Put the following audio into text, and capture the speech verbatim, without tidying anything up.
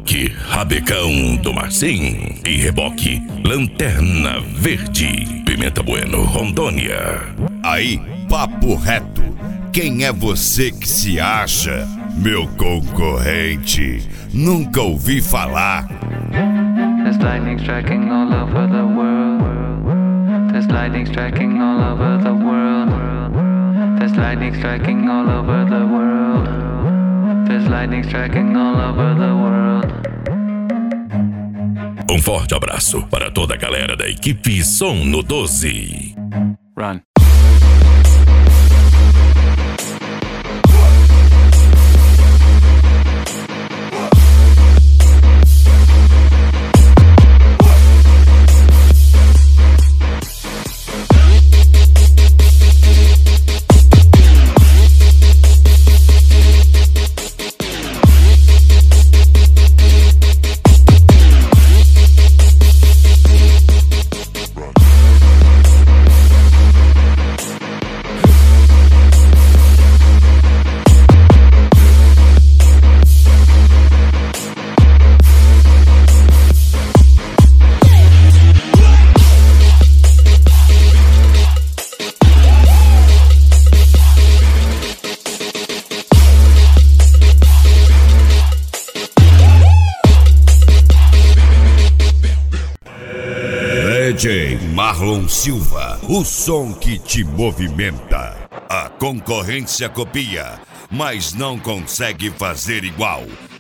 Toque, Rabecão do Marcim e reboque, Lanterna Verde, Pimenta Bueno, Rondônia. Aí, papo reto, quem é você que se acha? Meu concorrente, nunca ouvi falar. There's lightning striking all over the world. There's lightning striking all over the world. There's lightning striking all over the world. There's lightning striking all over the world. Um forte abraço para toda a galera da equipe Som no doze. Run. D J Marlon Silva, o som que te movimenta. A concorrência copia, mas não consegue fazer igual.